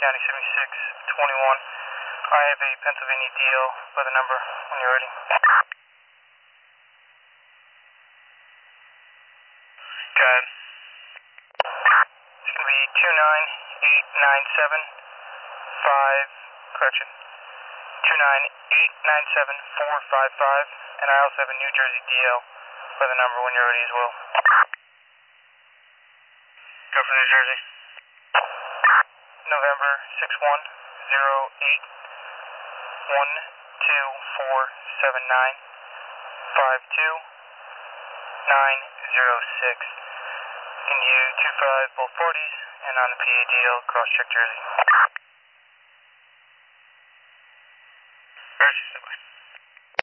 County 7621. I have a Pennsylvania DL by the number when you're ready. Go ahead. It's going to be 29897 and I also have a New Jersey DL by the number when you're ready as well. Go for New Jersey. November 6108 12479 52906. Can you 25 both 40s and on the PADL cross check Jersey. Jersey,